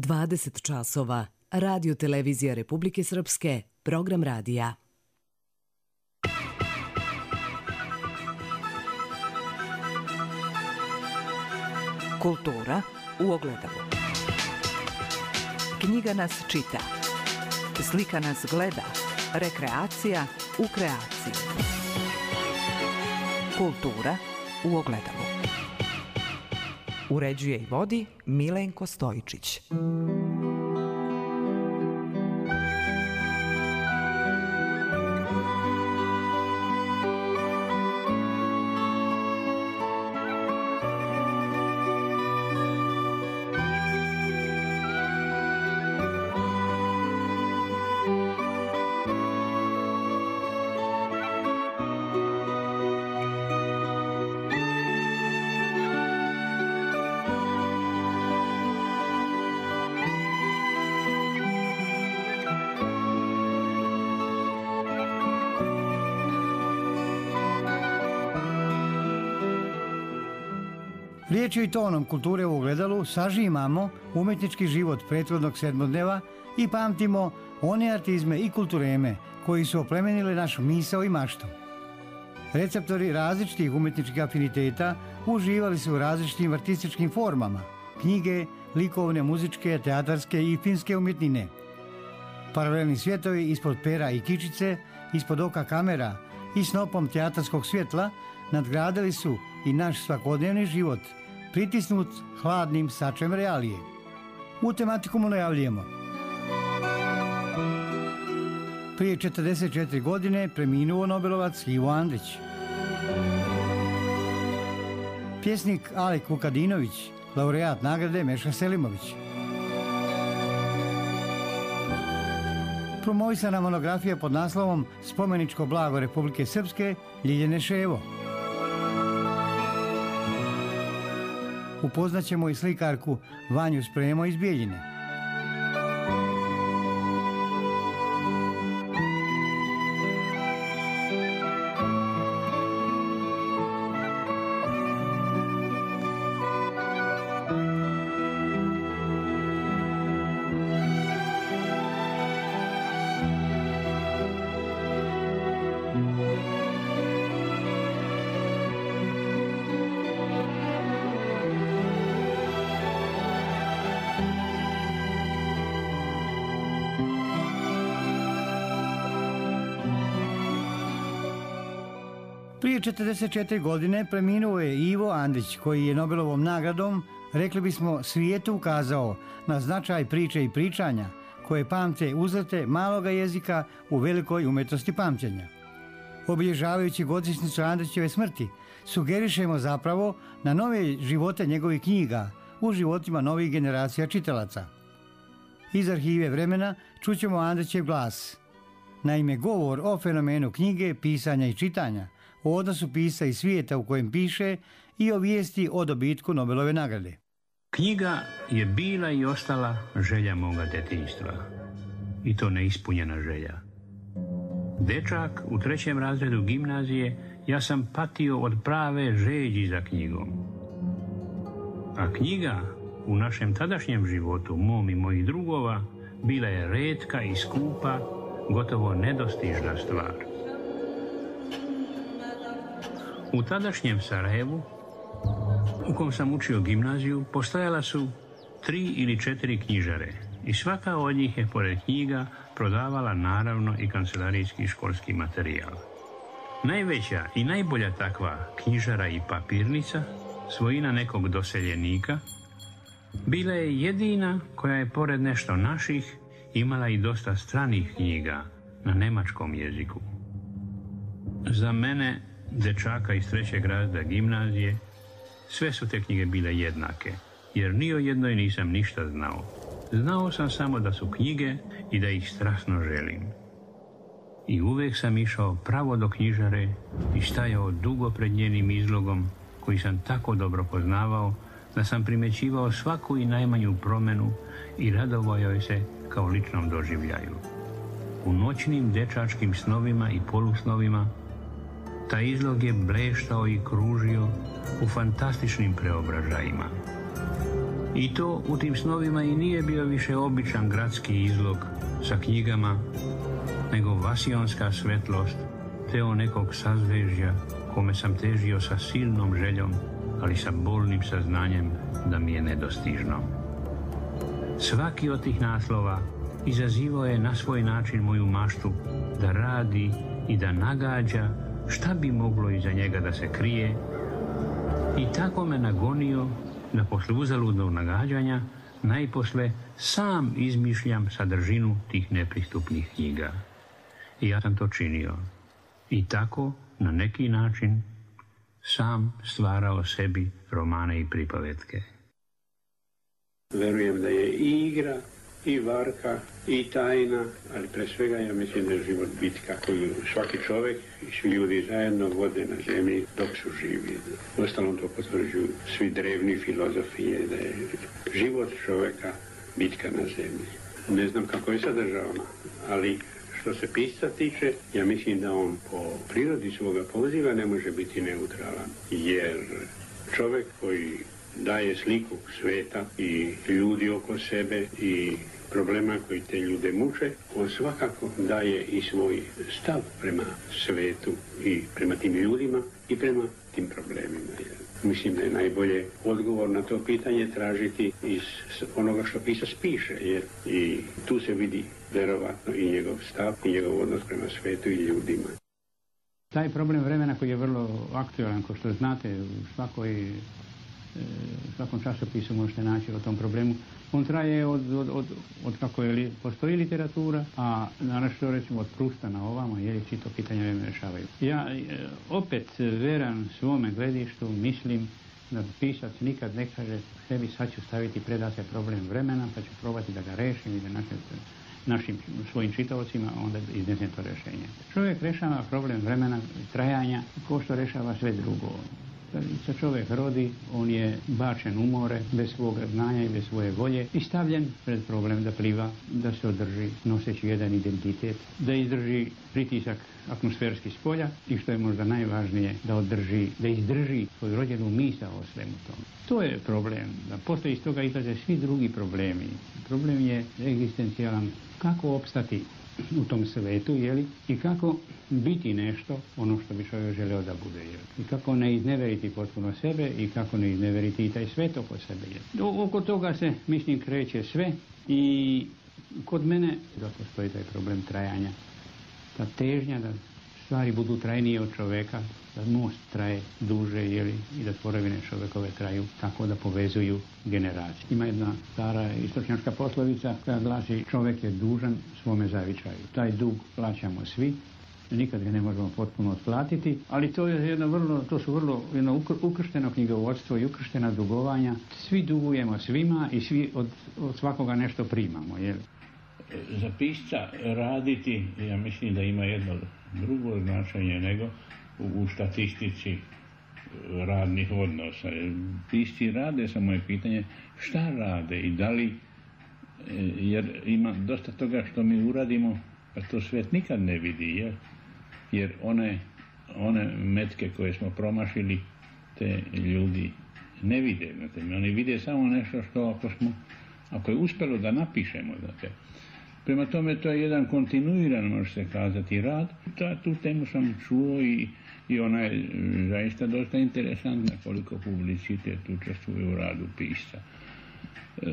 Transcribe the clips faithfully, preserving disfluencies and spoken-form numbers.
dvadeset časova. Radio Televizija Republike Srpske, program radija. Kultura u ogledalu. Knjiga nas čita. Slika nas gleda. Rekreacija u kreaciji. Kultura u ogledalu. Uređuje i vodi Milenko Stojičić. Riječju i tonom kulture u ogledalu sažimamo umjetnički život prethodnog sedmodneva i pamtimo one artizme i kultureme koji su oplemenili našu misao i maštu. Receptori različitih umjetničkih afiniteta uživali su u različitim artističkim formama, knjige, likovne, muzičke, teatarske i filmske umjetnine. Paralelni svjetovi ispod pera i kičice, ispod oka kamera i snopom teatarskog svjetla nadgradili su i naš svakodnevni život, pritisnut hladnim sačem realije. U tematiku mu najavljujemo. Prije četrdeset četiri godine preminuo Nobelovac Ivo Andrić. Pjesnik Alek Vukadinović, laureat nagrade Meša Selimović. Promovisana monografija pod naslovom Spomeničko blago Republike Srpske Ljiljane Ševo. Upoznaćemo i slikarku Vanju Spremo iz Bijeljine. Prije četrdeset četiri godine preminuo je Ivo Andrić, koji je Nobelovom nagradom, rekli bismo, svijetu ukazao na značaj priče i pričanja koje pamte uzlete maloga jezika u velikoj umjetnosti pamćenja. Obilježavajući godišnjicu Andrićeve smrti, sugerišemo zapravo na nove živote njegovih knjiga u životima novih generacija čitalaca. Iz arhive vremena čućemo Andrićev glas. Naime, govor o fenomenu knjige, pisanja i čitanja, o odnosu pisa i svijeta u kojem piše i o vijesti o dobitku Nobelove nagrade. Knjiga je bila i ostala želja moga djetinjstva. I to neispunjena želja. Dečak u trećem razredu gimnazije, ja sam patio od prave žeđi za knjigom. A knjiga u našem tadašnjem životu, mom i mojih drugova, bila je retka i skupa, gotovo nedostižna stvar. U tadašnjem Sarajevu, u kom sam učio gimnaziju, postojala su tri ili četiri knjižare i svaka od njih je pored knjiga prodavala naravno i kancelarijski školski materijal. Najveća i najbolja takva knjižara i papirnica, svojina nekog doseljenika, bila je jedina koja je pored nešto naših imala i dosta stranih knjiga na nemačkom jeziku. Za mene, dečaka iz trećeg razreda gimnazije, sve su te knjige bile jednake, jer ni o jednoj nisam ništa znao. Znao sam samo da su knjige i da ih strasno želim. I uvijek sam išao pravo do knjižare i stajao dugo pred njenim izlogom, koji sam tako dobro poznavao da sam primjećivao svaku i najmanju promjenu i radovao joj se kao ličnom doživljaju. U noćnim dečačkim snovima i polusnovima taj izlog je bleštao i kružio u fantastičnim preobražajima. I to u tim snovima i nije bio više običan gradski izlog sa knjigama, nego vasionska svetlost teo nekog sazvežja kome sam težio sa silnom željom, ali sa bolnim saznanjem da mi je nedostižno. Svaki od tih naslova izazivao je na svoj način moju maštu da radi i da nagađa šta bi moglo iza njega da se krije, i tako me nagonio da posle uzaludnog nagađanja najposle sam izmišljam sadržinu tih nepristupnih knjiga. I ja sam to činio. I tako, na neki način, sam stvarao sebi romane i pripovetke. Verujem da je i igra, i varka, i tajna, ali pre svega ja mislim da je život bitka koju svaki čovjek i svi ljudi zajedno vode na zemlji dok su živi. Uostalom to potvrđuju svi drevni filozofije, da je život čovjeka bitka na zemlji. Ne znam kako je sadržavano, ali što se pisca tiče, ja mislim da on po prirodi svoga poziva ne može biti neutralan, jer čovjek koji daje sliku sveta i ljudi oko sebe i problema koji te ljude muče, on svakako daje i svoj stav prema svetu i prema tim ljudima i prema tim problemima. Mislim da je najbolje odgovor na to pitanje tražiti iz onoga što pisac piše, jer i tu se vidi verovatno i njegov stav i njegov odnos prema svetu i ljudima. Taj problem vremena koji je vrlo aktualan, kao što znate, u svakoj, u svakom časopisu možete naći o tom problemu. On traje od, od, od, od kako je li, postoji literatura, a naravno recimo od Prusta na ovamo, jer svi to pitanje vremena rešavaju. Ja opet veran svome gledištu mislim da pisac nikad ne kaže sebi sad ću staviti predate problem vremena, pa ću probati da ga rešim i da našem, našim svojim čitaocima onda iznesem to rešenje. Čovjek rešava problem vremena, trajanja, ko što rešava sve drugo. Kad se čovjek rodi, on je bačen u more, bez svog znanja i bez svoje volje i stavljen pred problem da pliva, da se održi noseći jedan identitet, da izdrži pritisak atmosferski s polja i što je možda najvažnije, da održi, da izdrži svoju rođenu misao o svemu tomu. To je problem, da postoji iz toga izlaze svi drugi problemi. Problem je egzistencijalan, kako opstati u tom svetu, jeli, i kako biti nešto, ono što bi čovjek želeo da bude, jeli. I kako ne izneveriti potpuno sebe i kako ne izneveriti i taj svet oko sebe, jeli. Oko toga se, mislim, kreće sve i kod mene zato stoji taj problem trajanja. Ta težnja da stvari budu trajnije od čoveka, da most traje duže, jeli, i da tvorevine čovekove traju tako da povezuju generacije. Ima jedna stara istočnjačka poslovica koja glasi: čovek je dužan svome zavičaju. Taj dug plaćamo svi, nikad ga ne možemo potpuno otplatiti, ali to je jedno vrlo, to su vrlo jedno ukršteno knjigovodstvo i ukrštena dugovanja. Svi dugujemo svima i svi od, od svakoga nešto primamo, jeli. Za pisca raditi, ja mislim da ima jedno drugo značenje nego u statistici radnih odnosa. Pisci rade, samo je pitanje šta rade i da li, jer ima dosta toga što mi uradimo, pa to svijet nikad ne vidi, jer, jer one, one metke koje smo promašili, te ljudi ne vide. Znate, oni vide samo nešto što ako, smo, ako je uspjelo da napišemo, znate. Prema tome, to je jedan kontinuiran, može se kazati, rad. Ta, tu temu sam čuo i, i ona je zaista dosta interesantna koliko publicitet učestvuje u radu pisca. E,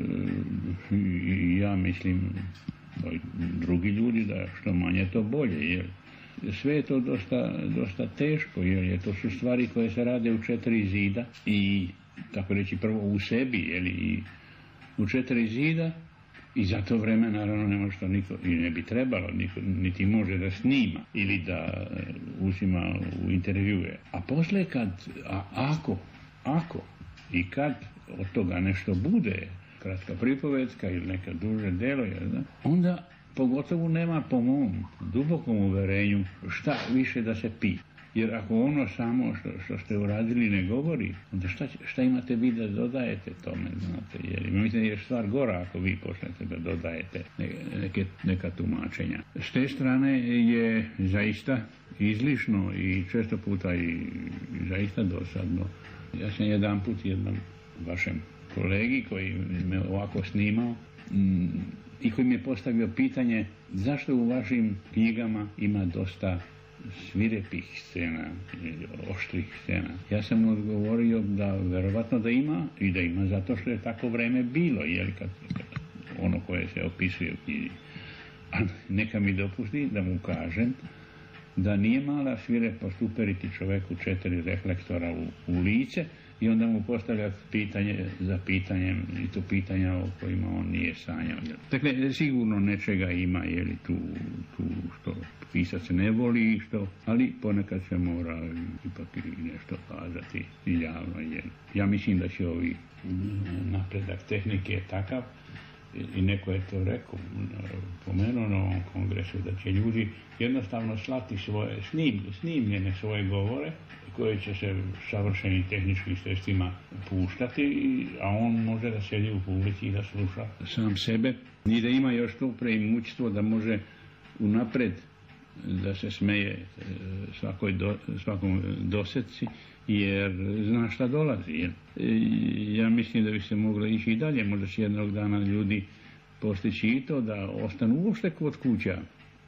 i ja mislim, drugi ljudi, da što manje to bolje, jer sve je to dosta, dosta teško, jer je to su stvari koje se rade u četiri zida i, tako reći, prvo u sebi, jeli, i u četiri zida. I za to vreme, naravno, ne može to niko, i ne bi trebalo, niko, niti može da snima ili da uzima u intervjue. A posle kad, a ako, ako i kad od toga nešto bude, kratka pripovetka ili neka duže delo, onda pogotovo nema, po mom dubokom uverenju, šta više da se pita. Jer ako ono samo što, što ste uradili ne govori, onda šta, šta imate vi da dodajete tome, znate, jer mislim je stvar gora ako vi počnete da dodajete neke, neka tumačenja. S te strane je zaista izlišno i često puta i zaista dosadno. Ja sam jedan put jednom vašem kolegi koji me ovako snimao m, i koji mi je postavio pitanje zašto u vašim knjigama ima dosta svirepih scena, oštrih scena. Ja sam odgovorio da verovatno da ima i da ima zato što je tako vreme bilo, jer kad, ono koje se opisuje u knjizi. A neka mi dopusti da mu kažem da nije mala svirepost uperiti čoveku četiri reflektora u, u lice i onda mu postavlja pitanje za pitanjem i to pitanja o kojima on nije sanjao. Dakle, sigurno nečega ima, je li tu, tu što pisac se ne voli, što, ali ponekad se mora ipak i nešto kazati javno. Jer ja mislim da će ovi napredak tehnike je takav i neko je to rekao, pomenuo na ovom kongresu, da će ljudi jednostavno slati svoje snim, snimljene svoje govore koje će se savršenim tehničkim sredstvima puštati, a on može da sjedi u publici i da sluša sam sebe i da ima još to preimućstvo da može unapred da se smeje svakoj do, svakom doseci jer zna šta dolazi. Jer ja mislim da bi se moglo ići i dalje, možda će jednog dana ljudi postići i to da ostanu uopšte kod kuća,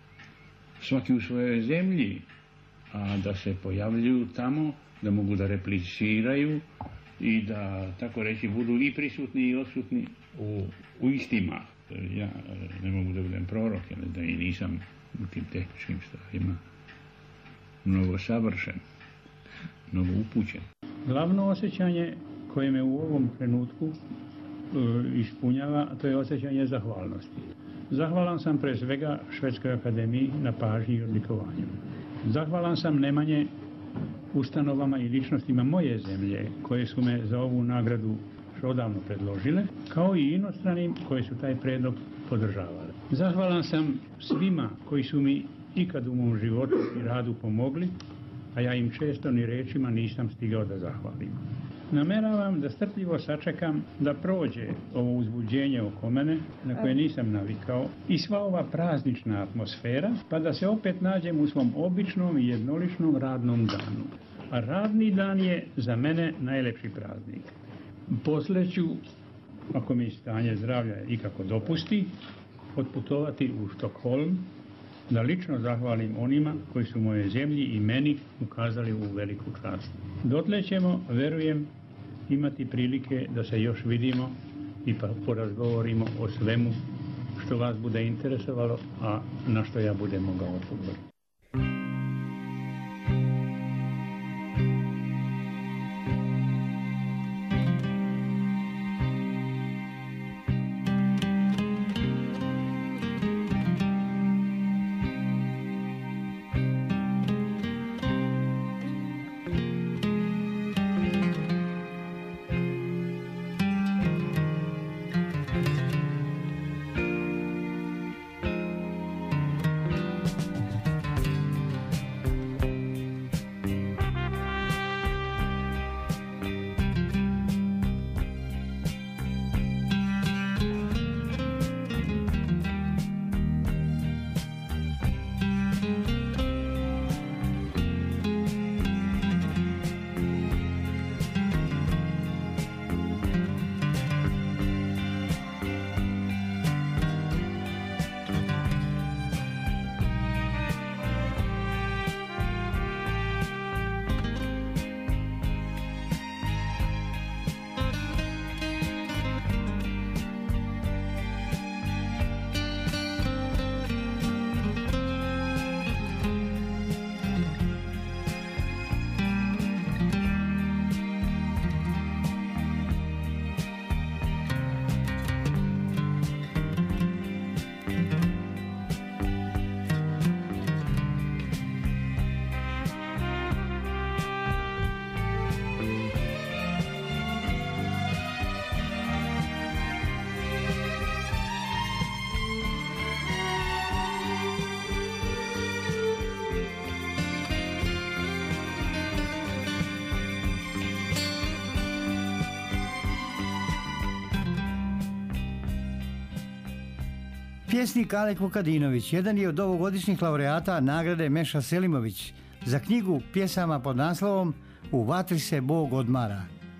svaki u svojoj zemlji, a da se pojavljuju tamo, da mogu da repliciraju i da, tako reći, budu i prisutni i odsutni u, u istima. Ja ne mogu da budem prorok, da i nisam u tim tehničkim stvarima mnogo savršen, mnogo upućen. Glavno osjećanje koje me u ovom trenutku e, ispunjava, to je osjećanje zahvalnosti. Zahvalan sam pre svega Švedskoj akademiji na pažnji i odlikovanju. Zahvalan sam nemanje ustanovama i ličnostima moje zemlje koje su me za ovu nagradu odavno predložile, kao i inostranim koje su taj predlog podržavale. Zahvalan sam svima koji su mi ikad u mom životu i radu pomogli, a ja im često ni rečima nisam stigao da zahvalim. Nameravam da strpljivo sačekam da prođe ovo uzbuđenje oko mene, na koje nisam navikao, i sva ova praznična atmosfera, pa da se opet nađem u svom običnom i jednoličnom radnom danu. A radni dan je za mene najlepši praznik. Poslije ću, ako mi stanje zdravlja ikako dopusti, otputovati u Štokholm, da lično zahvalim onima koji su moje zemlji i meni ukazali u veliku čast. Dotle ćemo, verujem, imati prilike da se još vidimo i pa porazgovorimo o svemu što vas bude interesovalo, a na što ja budem mogao odgovoriti. Pjesnik Alek Vukadinović jedan je od ovogodišnjih laureata nagrade Meša Selimović za knjigu pjesama pod naslovom U vatri se Bog odmara.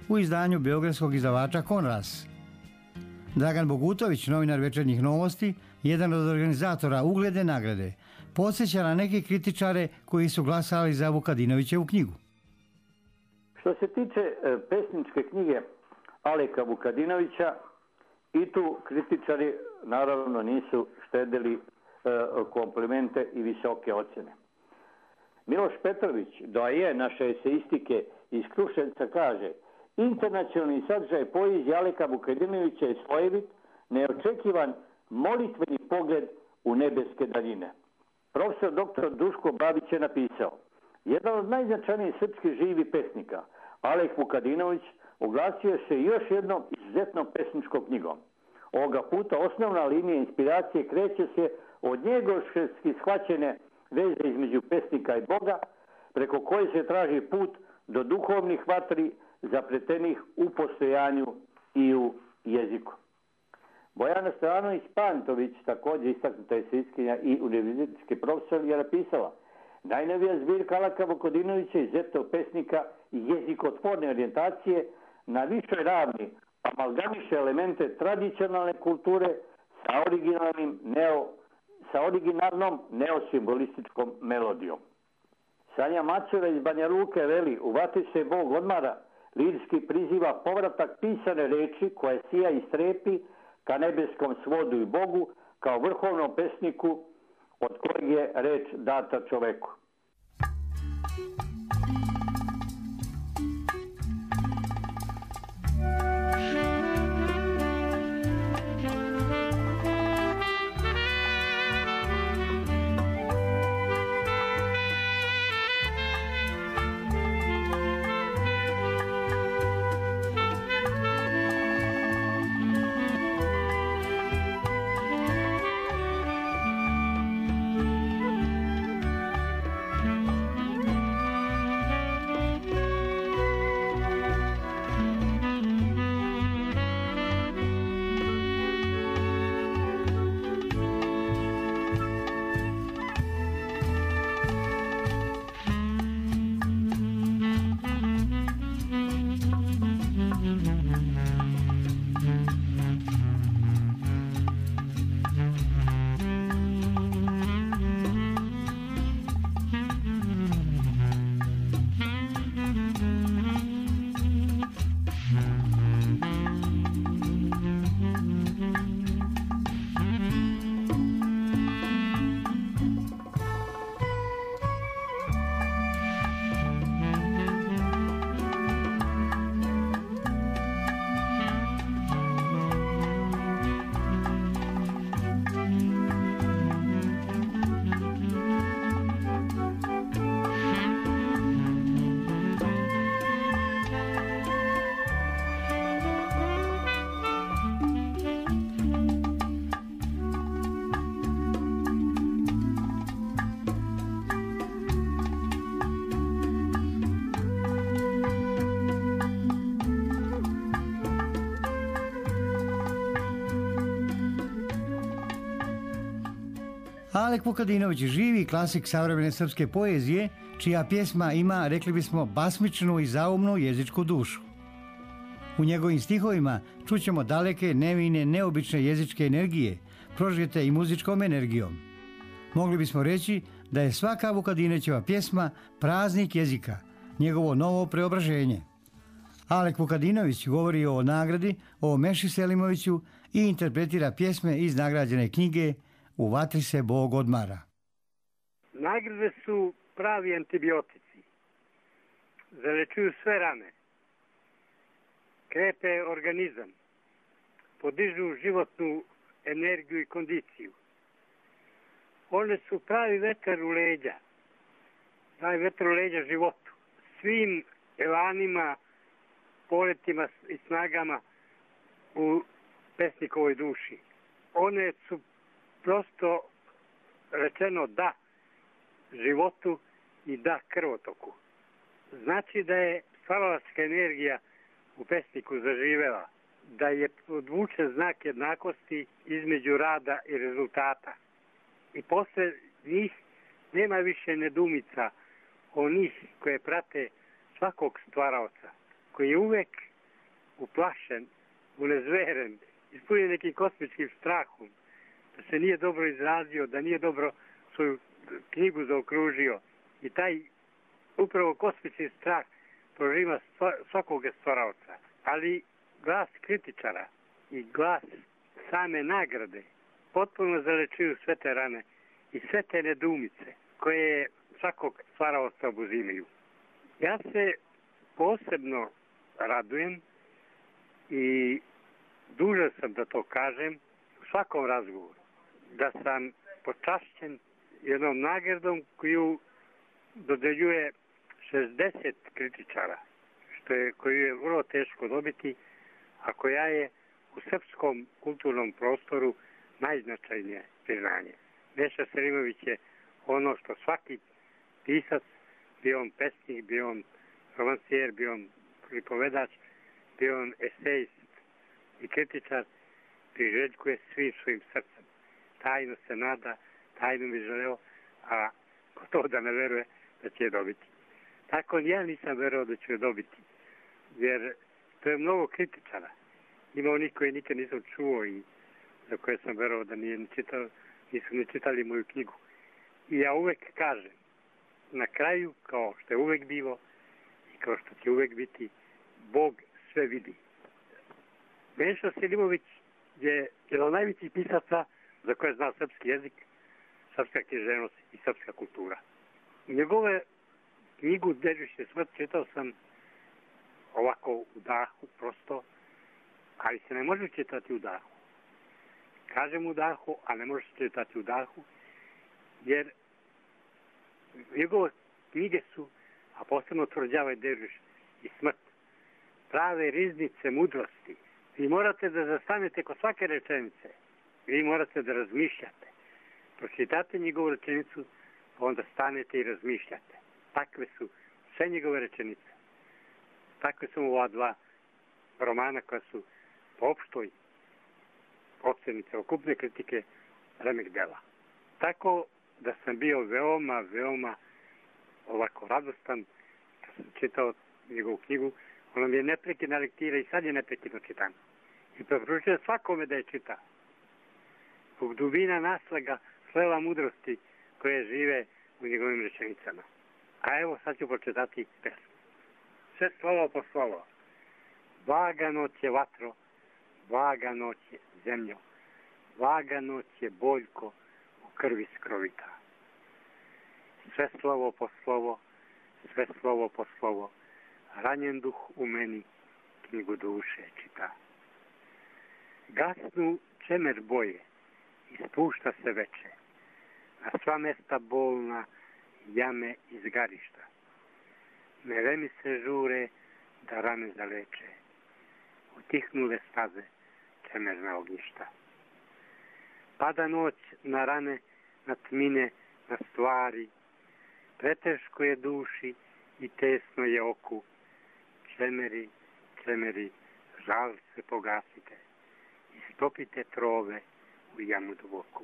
u izdanju beogradskog izdavača Konras. Dragan Bogutović, novinar Večernjih novosti, jedan od organizatora ugledne nagrade, podsjeća na neke kritičare koji su glasali za Vukadinovićevu knjigu. Što se tiče e, pesničke knjige Aleka Vukadinovića, i tu kritičari naravno nisu štedili e, komplimente i visoke ocjene. Miloš Petrović, doajen naše eseistike iz Kruševca, kaže: internacionalni sadržaj poezije Aleka Vukadinovića je slojevit, neočekivan molitveni pogled u nebeske daljine. Profesor doktor Duško Babić je napisao: jedan od najznačajnijih srpskih živih pesnika, Alek Vukadinović, oglasio se još jednom izuzetnom pesničkom knjigom. Ovoga puta osnovna linija inspiracije kreće se od njegovski shvaćene veze između pesnika i Boga, preko koje se traži put do duhovnih vatri zapletenih u postojanju i u jeziku. Bojana Stojanović-Pantović, također istaknuta eseistkinja i univerzitetski profesor, je napisala: najnovija zbirka Aleka Vukadinovića, izuzetnog pesnika i jezikotvorne orijentacije, na višoj ravni amalgamiše elemente tradicionalne kulture sa originalnim neo, sa originalnom neosimbolističkom melodijom. Sanja Macura iz Banja Luke veli: u vatri se Bog odmara, lirski priziva povratak pisane reči koja sija i strepi ka nebeskom svodu i Bogu, kao vrhovnom pesniku od kojeg je reč data čoveku. Alek Vukadinović, živi klasik savremene srpske poezije, čija pjesma ima, rekli bismo, basmičnu i zaumnu jezičku dušu. U njegovim stihovima čućemo daleke, nevine, neobične jezičke energije, prožete i muzičkom energijom. Mogli bismo reći da je svaka Vukadinovićeva pjesma praznik jezika, njegovo novo preobraženje. Alek Vukadinović govori o nagradi, o Meši Selimoviću i interpretira pjesme iz nagrađene knjige U vatri se Bog odmara. Nagrade su pravi antibiotici. Zalečuju sve rane. Krepe organizam. Podižu životnu energiju i kondiciju. One su pravi vetar u leđa. Pravi vetar u leđa životu. Svim elanima, poletima i snagama u pesnikovoj duši. One su prosto rečeno da životu i da krvotoku. Znači da je stvaralačka energija u pesniku zaživela, da je podvučen znak jednakosti između rada i rezultata. I posle njih nema više nedumica onih koje prate svakog stvaraoca, koji je uvek uplašen, unezveren, ispunjen nekim kosmičkim strahom, da se nije dobro izrazio, da nije dobro svoju knjigu zaokružio. I taj upravo kosmični strah prožima svakog stvaralca. Ali glas kritičara i glas same nagrade potpuno zalečuju sve te rane i sve te nedumice koje svakog stvaraoca obuzimaju. Ja se posebno radujem i dužan sam da to kažem u svakom razgovoru, da sam počašćen jednom nagradom koju dodeljuje šezdeset kritičara, što je, koju je vrlo teško dobiti, a koja je u srpskom kulturnom prostoru najznačajnije priznanje. Neša Selimović je ono što svaki pisac, bio on pesnik, bio on romancijer, bio on pripovedač, bio on esejist i kritičar, priželjkuje svim svojim srcem. Tajno se nada, tajno mi želeo, a gotovo da ne veruje da će je dobiti. Tako ja nisam verovao da ću je dobiti, jer to je mnogo kritičara. Ima onih koji nikad nisam čuo i za koje sam verovao da nije ni čitao, nisu ni čitali moju knjigu. I ja uvek kažem, na kraju, kao što je uvek bilo i kao što će uvek biti, Bog sve vidi. Neša Selimović je jedan od najvećih pisaca za koje zna srpski jezik, srpska književnost i srpska kultura. Njegove knjigu Dežušće smrt čitao sam ovako u dahu, prosto, ali se ne može čitati u dahu. Kažem u dahu, a ne može čitati u dahu, jer njegove knjige su, a posebno Tvrđava i Dežuš i smrt, prave riznice mudrosti. Vi morate da zastanete kod svake rečenice. Vi morate da razmišljate. Pročitate njegovu rečenicu, pa onda stanete i razmišljate. Takve su sve njegove rečenice. Takve su ova dva romana koja su po opštoj oceni celokupne kritike remek dela. Tako da sam bio veoma, veoma ovako radostan kad sam čitao njegovu knjigu. Ona mi je neprekidna lektira i sad je neprekidno čitan. I preporučujem svakome da je čita. Zbog dubina naslaga, sleva mudrosti koje žive u njegovim rečenicama. A evo sad ću početati pesmu. Sve slovo po slovo. Vaga noć je vatro, vaga noć je zemljo, vaga noć je boljko u krvi skrovita. Sve slovo po slovo, sve slovo po slovo, ranjen duh u meni knjigu duše čita. Gasnu čemer boje i spušta se veče, na sva mesta bolna jame izgarišta. Meremi se žure da rane zaleče, utihnule staze čemerna ognjišta. Pada noć na rane, na tmine, na stvari, preteško je duši i tesno je oku. Čemeri, čemeri, žal se pogasite, istopite trove u jamu duboku.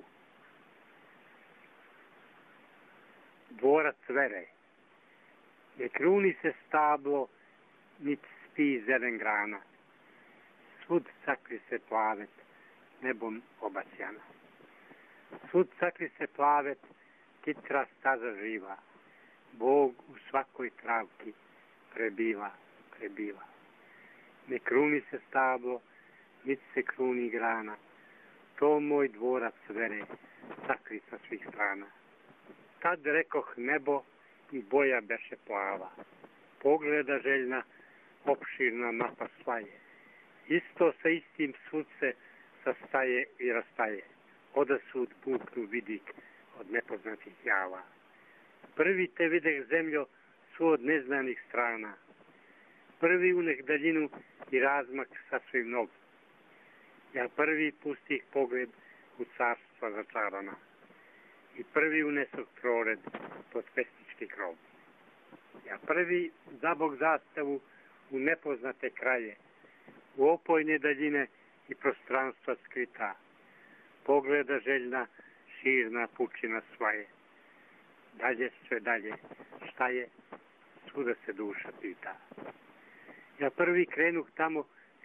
Dvorac vere, ne kruni se stablo, nit spi zelen grana. Svud sakri se plavet, nebom obasjana. Svud sakri se plavet, kitra staza živa. Bog u svakoj travki prebiva, prebiva. Ne kruni se stablo, nit se kruni grana. To moj dvorac vere, sakri sa svih strana. Tad rekoh nebo i boja beše plava. Pogleda željna, opširna mapa slaje. Isto sa istim svud se sastaje i rastaje. Oda sud buknu vidik od nepoznatih java. Prvi te videh zemljo su od neznanih strana. Prvi unek daljinu i razmak sasvim nov. Ja prvi pustih pogled u carstva začarana. I prvi unesok prored pod pesnički krov. Ja prvi zabog zastavu u nepoznate kraje, u opojne daljine i prostranstva skrita. Pogleda željna, širna pučina svaje. Dalje, sve dalje, šta je, svuda se duša pita. Ja prvi krenuh tamo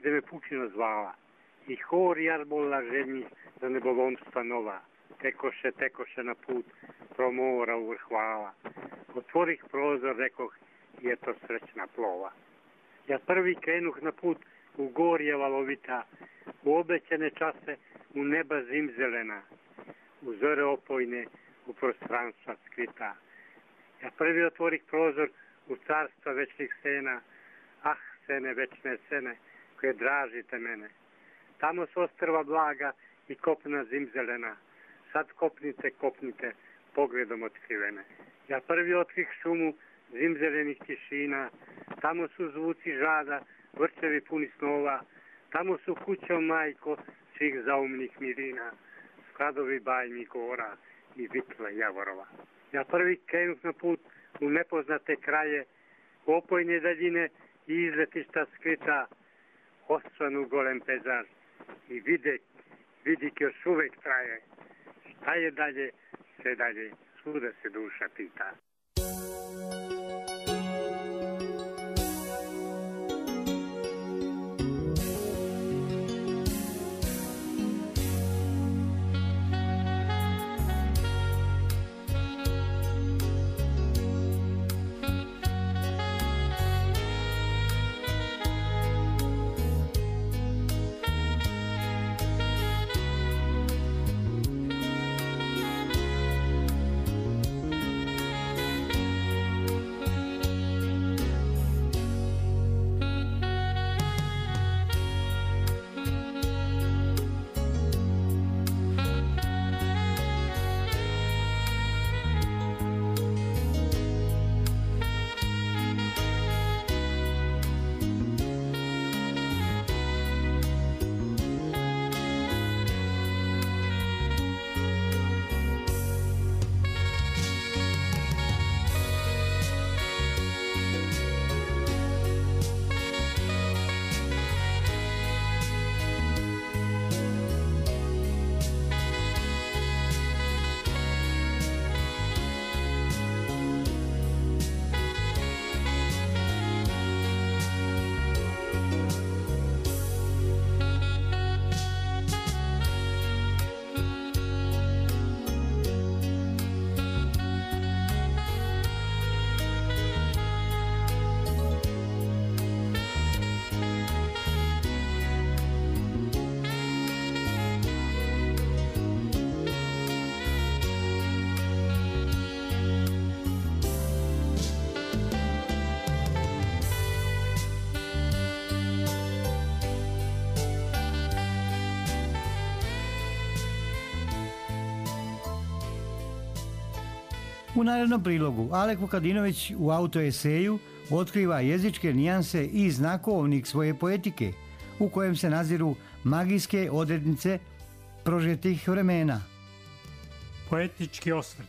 gde me pučina zvala. I hor jarbola žednih za nebolomstva nova. Tekoše, tekoše na put, promora u vrhvala. Otvorih prozor, rekoh, i eto srećna plova. Ja prvi krenuh na put u gorje valovita, u obećane čase, u neba zimzelena, u zore opojne, u prostranstva skrita. Ja prvi otvorih prozor u carstva večnih sena, ah, sene, večne sene, koje dražite mene. Tamo su ostrva blaga i kopna zimzelena, sad kopnite, kopnite, pogledom otkrivene. Ja prvi otkrih šumu zimzelenih tišina, tamo su zvuci žada, vrčevi puni snova, tamo su kućo majko svih zaumnih mirina, skladovi bajnih gora i vitle javorova. Ja prvi krenuh na put u nepoznate kraje, u opojne daljine i izletišta skrita, osvanu golem pezar i videk, vidik još uvek traje. Šta je dalje, sve dalje, svuda se duša pita. U narednom prilogu Alek Vukadinović u autoeseju otkriva jezičke nijanse i znakovnik svoje poetike, u kojem se naziru magijske odrednice prožetih vremena. Poetički osvrt.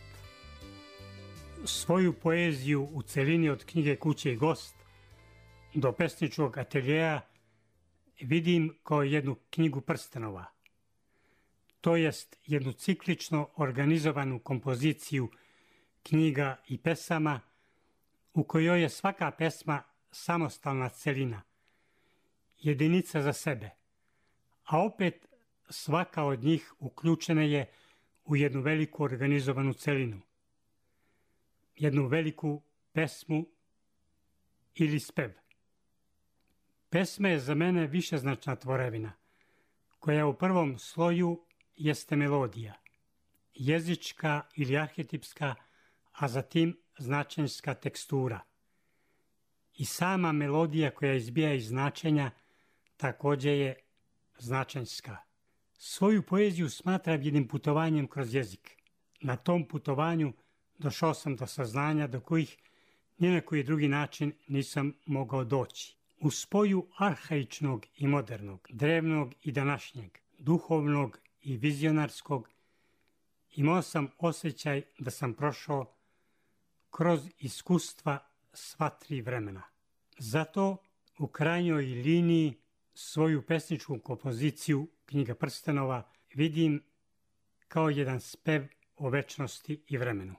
Svoju poeziju u celini od knjige Kuće i gost do pesničkog ateljeja vidim kao jednu knjigu prstenova, to jest jednu ciklično organizovanu kompoziciju knjiga i pesama u kojoj je svaka pesma samostalna celina, jedinica za sebe, a opet svaka od njih uključena je u jednu veliku organizovanu celinu, jednu veliku pesmu ili spev. Pesma je za mene višeznačna tvorevina, koja u prvom sloju jeste melodija, jezička ili arhetipska, a zatim značenjska tekstura. I sama melodija koja izbija iz značenja također je značenjska. Svoju poeziju smatram jednim putovanjem kroz jezik. Na tom putovanju došao sam do saznanja do kojih ni na koji drugi način nisam mogao doći. U spoju arhaičnog i modernog, drevnog i današnjeg, duhovnog i vizionarskog, imao sam osjećaj da sam prošao kroz iskustva sva tri vremena. Zato u krajnjoj liniji svoju pesničku kompoziciju Knjiga prstenova vidim kao jedan spev o večnosti i vremenu.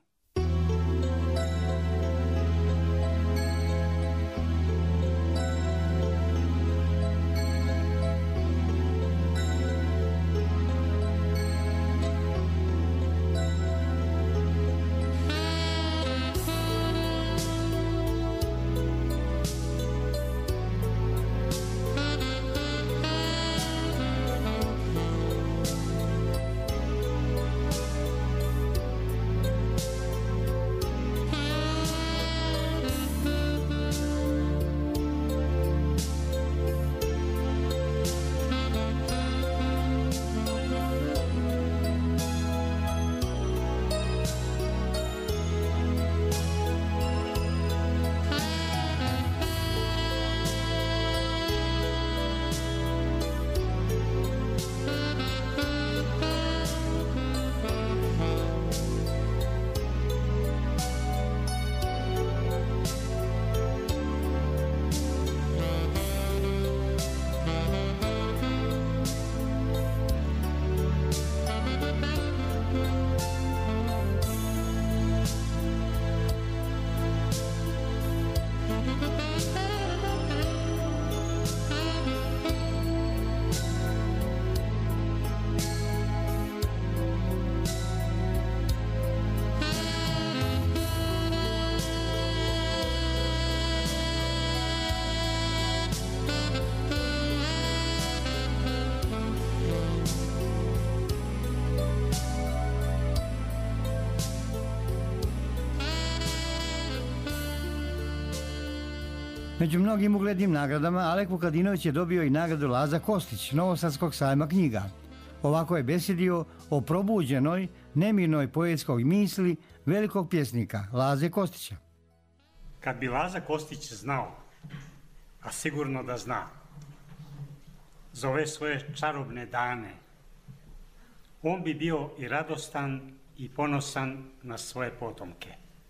Među mnogim uglednim nagradama Alek Vukadinović je dobio i nagradu Laza Kostić, Novosadskog sajma knjiga. Ovako je besedio o probuđenoj, nemirnoj poetskoj misli velikog pjesnika Laze Kostića. Kad bi Laza Kostić znao, a sigurno da zna, za ove svoje čarobne dane, on bi bio i radostan i ponosan na svoje potomke.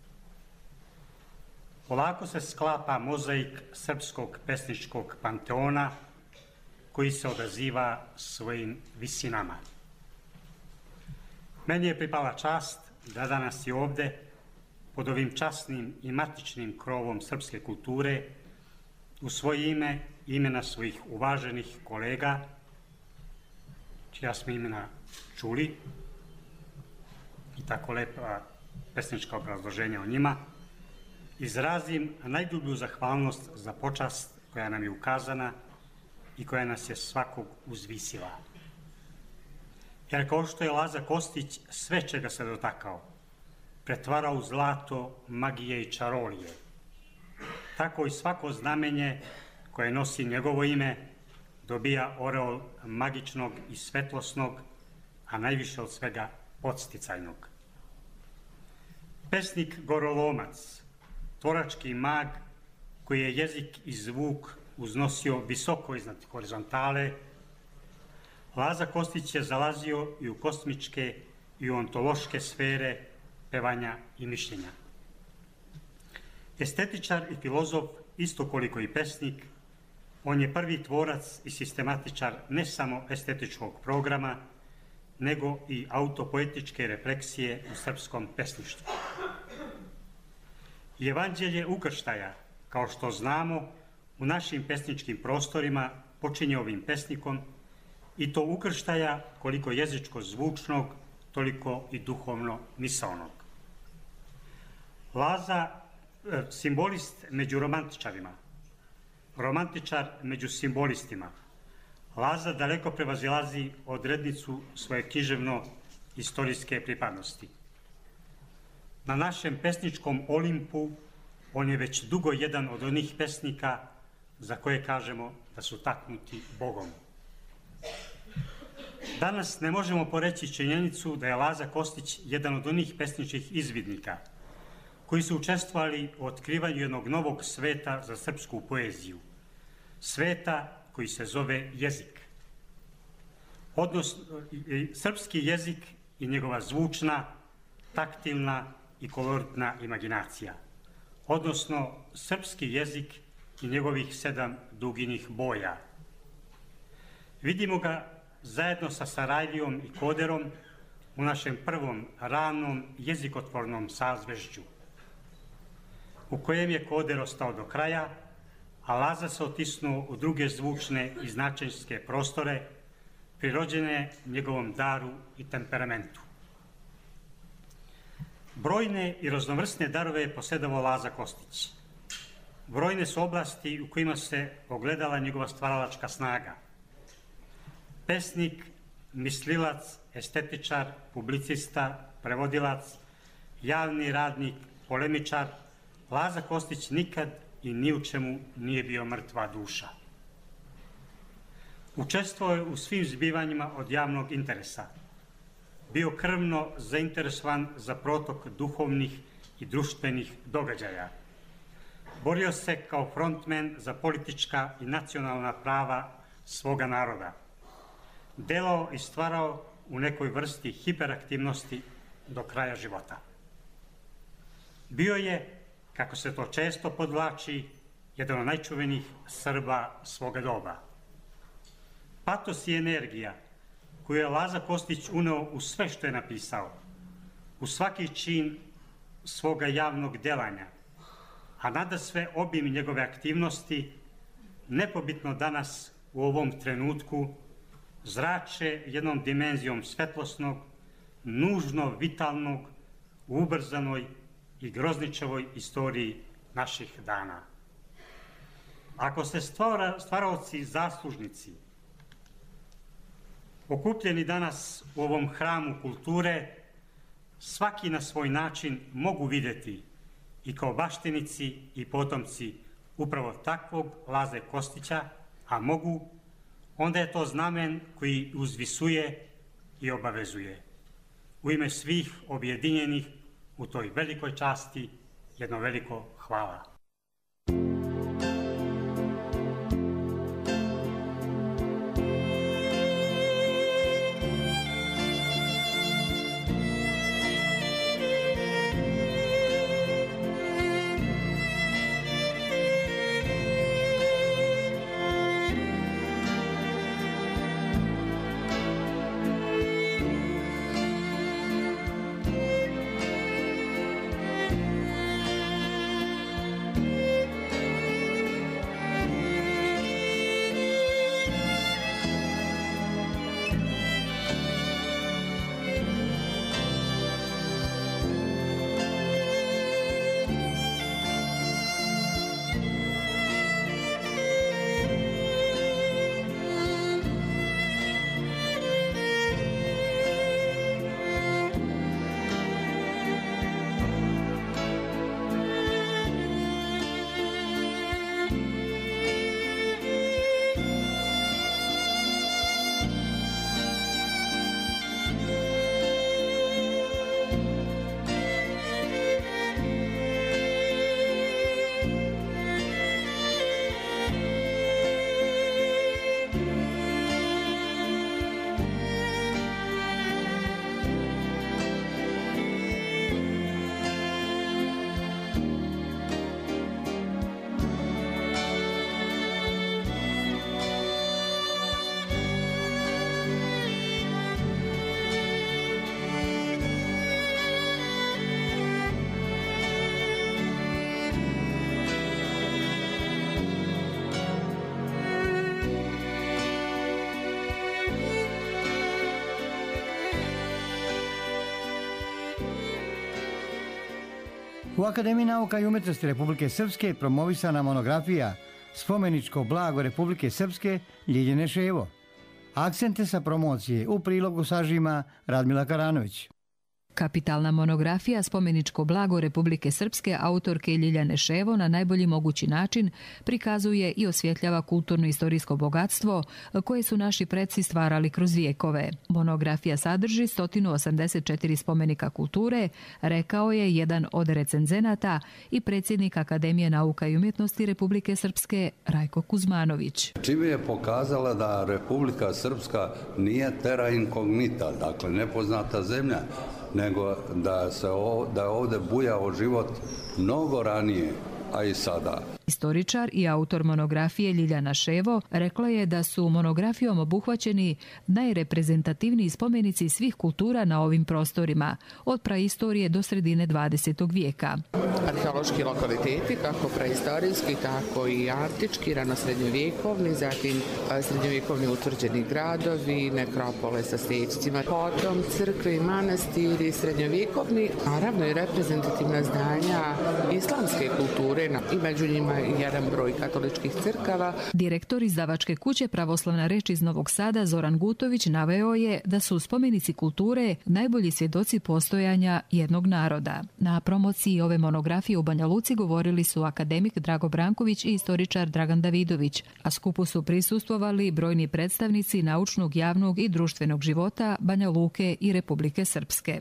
Polako se sklapa mozaik srpskog pesničkog panteona koji se odaziva svojim visinama. Meni je pripala čast da danas i ovde, pod ovim časnim i matičnim krovom srpske kulture, u svoje ime i imena svojih uvaženih kolega, čija smo imena čuli, i tako lepa pesnička obrazloženja o njima, izrazim najdublju zahvalnost za počast koja nam je ukazana i koja nas je svakog uzvisila. Jer kao što je Laza Kostić sve čega se dotakao pretvarao u zlato magije i čarolije, tako i svako znamenje koje nosi njegovo ime dobija oreol magičnog i svetlosnog, a najviše od svega podsticajnog. Pesnik Gorolomac, tvorački mag koji je jezik i zvuk uznosio visoko iznad horizontale, Laza Kostić je zalazio i u kosmičke i u ontološke sfere pevanja i mišljenja. Estetičar i filozof, isto koliko i pesnik, on je prvi tvorac i sistematičar ne samo estetičkog programa, nego i autopoetičke refleksije u srpskom pesništvu. I evanđelje ukrštaja, kao što znamo, u našim pesničkim prostorima počinje ovim pesnikom, i to ukrštaja koliko jezičko-zvučnog, toliko i duhovno-misaonog. Laza, simbolist među romantičarima, romantičar među simbolistima, Laza daleko prevazilazi odrednicu svoje književno-istorijske pripadnosti. Na našem pesničkom Olimpu on je već dugo jedan od onih pesnika za koje kažemo da su taknuti Bogom. Danas ne možemo poreći činjenicu da je Laza Kostić jedan od onih pesničkih izvidnika koji su učestvovali u otkrivanju jednog novog sveta za srpsku poeziju, sveta koji se zove jezik. Odnosno, srpski jezik i njegova zvučna, taktilna i koloritna imaginacija, odnosno srpski jezik i njegovih sedam duginih boja. Vidimo ga zajedno sa Sarajlijom i Koderom u našem prvom ranom jezikotvornom sazvežđu, u kojem je Koder ostao do kraja, a Laza se otisnuo u druge zvučne i značajske prostore, prirođene njegovom daru i temperamentu. Brojne i raznovrsne darove je posjedovao Laza Kostić. Brojne su oblasti u kojima se ogledala njegova stvaralačka snaga. Pesnik, mislilac, estetičar, publicista, prevodilac, javni radnik, polemičar, Laza Kostić nikad i ni u čemu nije bio mrtva duša. Učestvovao je u svim zbivanjima od javnog interesa. Bio krvno zainteresovan za protok duhovnih i društvenih događaja. Borio se kao frontmen za politička i nacionalna prava svoga naroda. Delao i stvarao u nekoj vrsti hiperaktivnosti do kraja života. Bio je, kako se to često podvlači, jedan od najčuvenijih Srba svoga doba. Patos i energija koju je Laza Kostić uneo u sve što je napisao, u svaki čin svoga javnog delanja, a nadasve obim njegove aktivnosti, nepobitno danas u ovom trenutku zrače jednom dimenzijom svetlosnog, nužno vitalnog, u ubrzanoj i grozničevoj istoriji naših dana. Ako se stvara, stvaraoci zaslužnici, okupljeni danas u ovom hramu kulture, svaki na svoj način mogu videti i kao baštinici i potomci upravo takvog Laze Kostića, a mogu, onda je to znamen koji uzvisuje i obavezuje. U ime svih objedinjenih u toj velikoj časti jedno veliko hvala. U Akademiji nauka i umjetnosti Republike Srpske promovisana monografija Spomeničko blago Republike Srpske Ljiljane Ševo. Akcente sa promocije u prilogu sažima Radmila Karanović. Kapitalna monografija Spomeničko blago Republike Srpske autorke Ljiljane Ševo na najbolji mogući način prikazuje i osvjetljava kulturno-istorijsko bogatstvo koje su naši preci stvarali kroz vijekove. Monografija sadrži sto osamdeset četiri spomenika kulture, rekao je jedan od recenzenata i predsjednik Akademije nauka i umjetnosti Republike Srpske Rajko Kuzmanović. Čime je pokazala da Republika Srpska nije terra incognita, dakle nepoznata zemlja, nego da se o, da je ovdje bujao život mnogo ranije, a i sada. Istoričar i autor monografije Ljiljana Ševo rekla je da su monografijom obuhvaćeni najreprezentativniji spomenici svih kultura na ovim prostorima, od praistorije do sredine dvadesetog vijeka. Arheološki lokaliteti, kako praistorijski, tako i antički, ranosrednjovjekovni, zatim srednjovjekovni utvrđeni gradovi, nekropole sa stećcima, potom crkve i manastiri, srednjovjekovni, naravno i reprezentativna zdanja islamske kulture, i među njima jedan broj katoličkih crkava. Direktor izdavačke kuće Pravoslavna reč iz Novog Sada Zoran Gutović naveo je da su spomenici kulture najbolji svjedoci postojanja jednog naroda. Na promociji ove monografije u Banja Luci govorili su akademik Drago Branković i istoričar Dragan Davidović, a skupu su prisustvovali brojni predstavnici naučnog, javnog i društvenog života Banja Luke i Republike Srpske.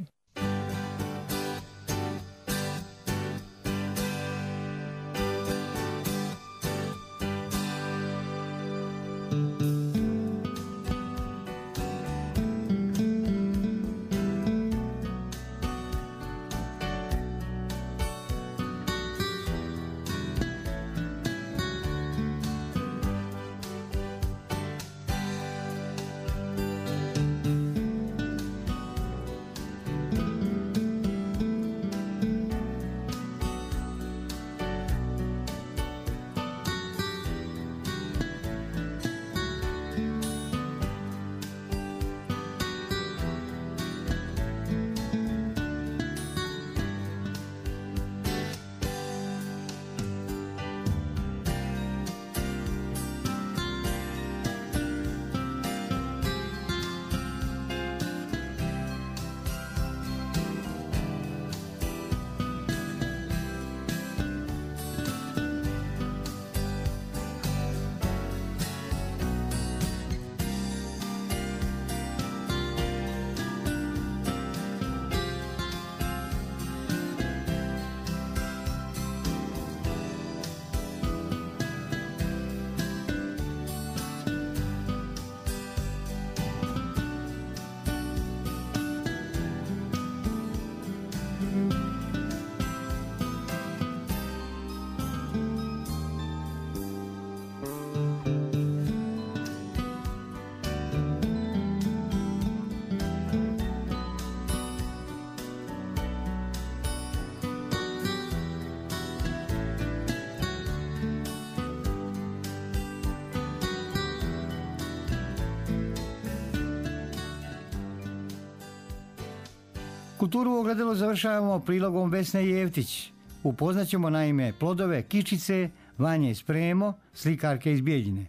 Kulturu u ogledalu završavamo prilogom Vesne Jevtić. Upoznaćemo naime plodove kičice Vanje Spremo, slikarke iz Bijeljine.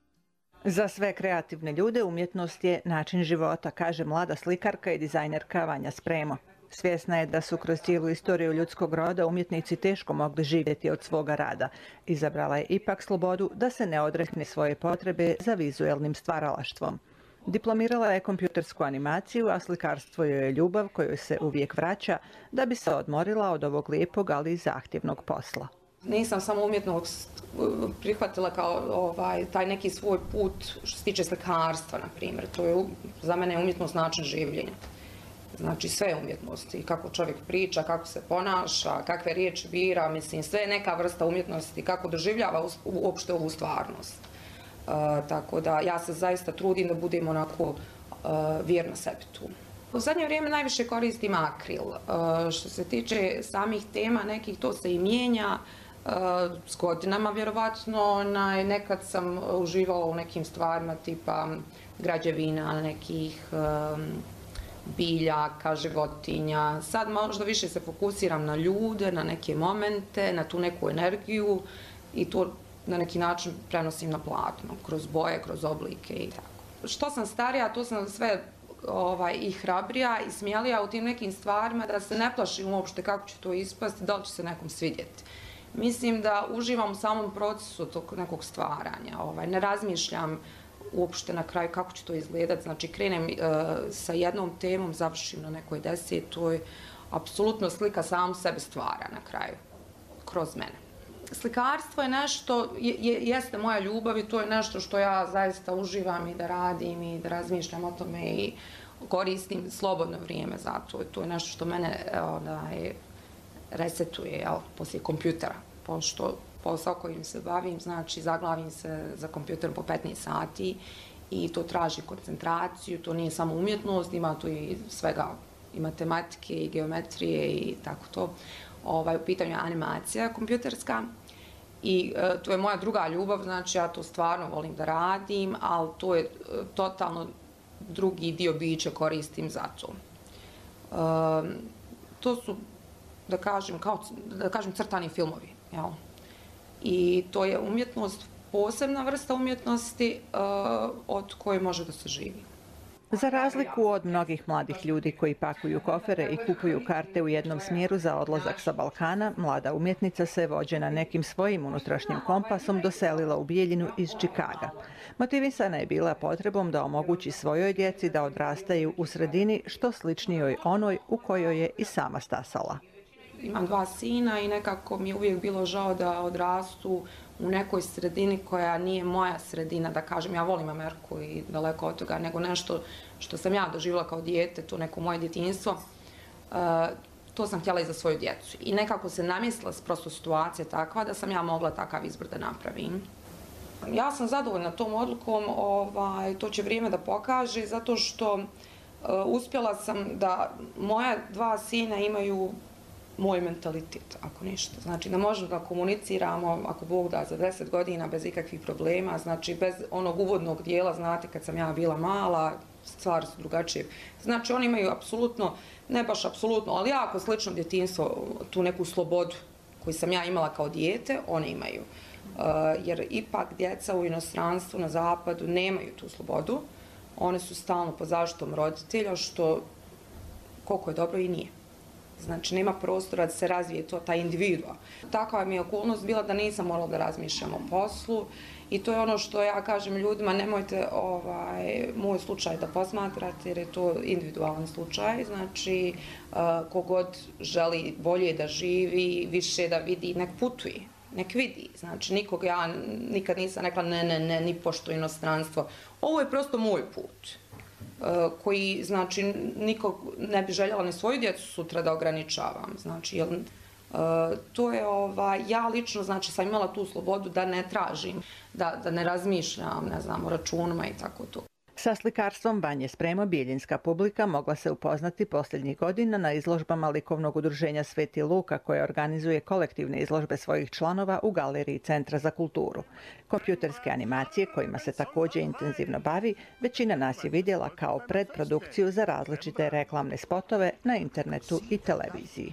Za sve kreativne ljude umjetnost je način života, kaže mlada slikarka i dizajnerka Vanja Spremo. Svjesna je da su kroz cijelu istoriju ljudskog roda umjetnici teško mogli živjeti od svoga rada. Izabrala je ipak slobodu da se ne odrekne svoje potrebe za vizuelnim stvaralaštvom. Diplomirala je kompjutersku animaciju, a slikarstvo joj je ljubav kojoj se uvijek vraća da bi se odmorila od ovog lijepog, ali i zahtjevnog posla. Nisam samo umjetnost prihvatila kao ovaj, taj neki svoj put što se tiče slikarstva, na primjer. To je za mene umjetnost način življenja. Znači sve umjetnosti, kako čovjek priča, kako se ponaša, kakve riječi bira, mislim sve je neka vrsta umjetnosti, kako doživljava uopšte ovu stvarnost. Uh, tako da ja se zaista trudim da budem onako uh, vjerna sebi tu. U zadnje vrijeme najviše koristim akril. Uh, što se tiče samih tema, nekih to se i mijenja. Uh, s godinama vjerovatno, nekad sam uživala u nekim stvarima tipa građevina, nekih um, biljaka, životinja. Sad možda više se fokusiram na ljude, na neke momente, na tu neku energiju i to na neki način prenosim na platno, kroz boje, kroz oblike i tako. Što sam starija, to sam sve ovaj, i hrabrija i smijelija u tim nekim stvarima, da se ne plašim uopšte kako će to ispasti, da li će se nekom svidjeti. Mislim da uživam u samom procesu tog nekog stvaranja, ovaj, ne razmišljam uopšte na kraju kako će to izgledati, znači krenem uh, sa jednom temom, završim na nekoj desetoj, apsolutno slika sam sebe stvara na kraju, kroz mene. Slikarstvo je nešto, je, jeste moja ljubav i to je nešto što ja zaista uživam i da radim i da razmišljam o tome i koristim slobodno vrijeme za to. To je nešto što mene onaj, resetuje, jel, poslije kompjutera, pošto posao kojim se bavim, znači zaglavim se za kompjuter po petnaest sati i to traži koncentraciju, to nije samo umjetnost, ima tu i svega, i matematike i geometrije i tako to. Ovaj, u pitanju je animacija kompjuterska i e, to je moja druga ljubav, znači ja to stvarno volim da radim, ali to je e, totalno drugi dio bića koristim za to. E, to su, da kažem, kao, da kažem crtani filmovi, jel? I to je umjetnost, posebna vrsta umjetnosti uh, od koje može da se živi. Za razliku od mnogih mladih ljudi koji pakuju kofere i kupuju karte u jednom smjeru za odlazak sa Balkana, mlada umjetnica se vođena nekim svojim unutrašnjim kompasom doselila u Bijeljinu iz Čikaga. Motivisana je bila potrebom da omogući svojoj djeci da odrastaju u sredini što sličnijoj onoj u kojoj je i sama stasala. Imam dva sina i nekako mi je uvijek bilo žao da odrastu u nekoj sredini koja nije moja sredina, da kažem, ja volim Ameriku i daleko od toga, nego nešto što sam ja doživjela kao dijete, to neko moje djetinjstvo, uh, to sam htjela i za svoju djecu. I nekako se namislila prosto situacija takva da sam ja mogla takav izbor da napravim. Ja sam zadovoljna tom odlukom, ovaj, to će vrijeme da pokaže, zato što uh, uspjela sam da moja dva sina imaju moj mentalitet, ako ništa. Znači da možemo da komuniciramo, ako Bog da, za deset godina bez ikakvih problema, znači bez onog uvodnog dijela, znate, kad sam ja bila mala, stvari su drugačije. Znači oni imaju apsolutno, ne baš apsolutno, ali jako slično djetinjstvo, tu neku slobodu koju sam ja imala kao dijete, one imaju. Uh, jer ipak djeca u inostranstvu, na zapadu, nemaju tu slobodu. One su stalno pod zaštitom roditelja, što koliko je dobro i nije. Znači, nema prostora da se razvije to, ta individua. Takva mi je okolnost bila da nisam morala da razmišljam o poslu i to je ono što ja kažem ljudima, nemojte ovaj, moj slučaj da posmatrate jer je to individualan slučaj. Znači, uh, kogod želi bolje da živi, više da vidi, nek putuje, nek vidi. Znači, nikog ja nikad nisam rekla ne, ne, ne, ni pošto inostranstvo. Ovo je prosto moj put. Koji, znači, nikog ne bi željela ni svoju djecu sutra da ograničavam. Znači, jel, uh, to je, ovaj, ja lično, znači, sam imala tu slobodu da ne tražim, da, da ne razmišljam, ne znam, o računima i tako to. Sa slikarstvom Vanje Spremo bijeljinska publika mogla se upoznati posljednjih godina na izložbama likovnog udruženja Sveti Luka, koje organizuje kolektivne izložbe svojih članova u galeriji Centra za kulturu. Kompjuterske animacije, kojima se također intenzivno bavi, većina nas je vidjela kao predprodukciju za različite reklamne spotove na internetu i televiziji.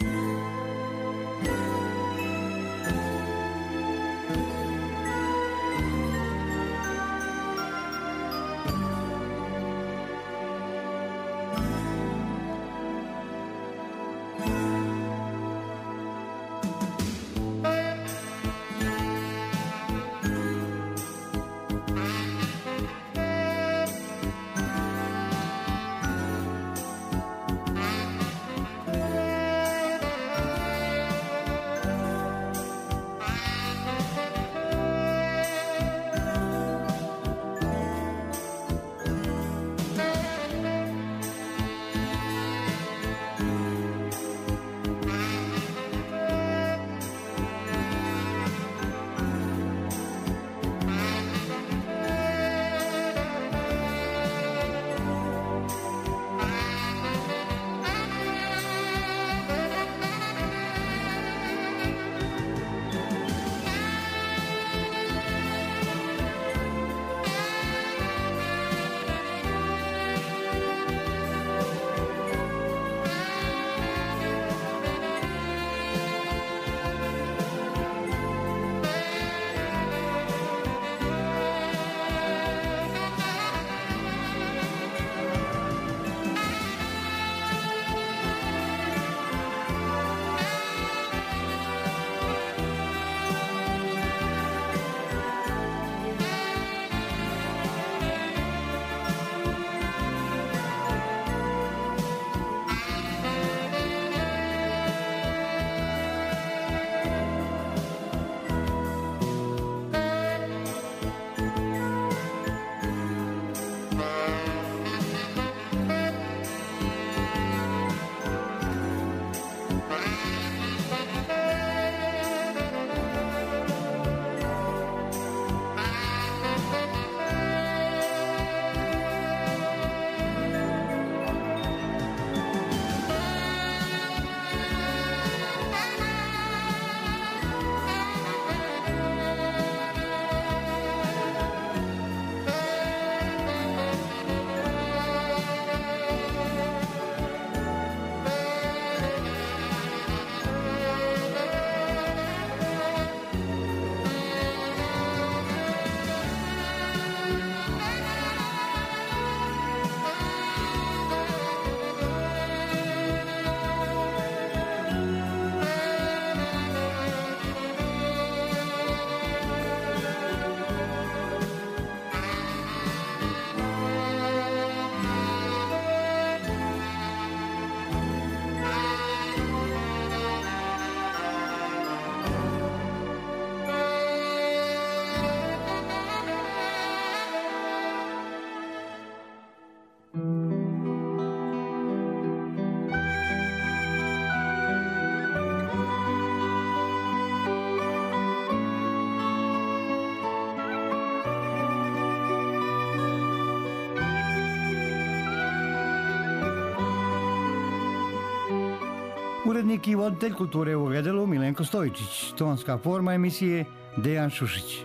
Urednik i voditelj kulture u Ogledalu Milenko Stojičić, tonska forma emisije Dejan Šušić.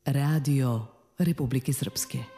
Radio Republike Srpske.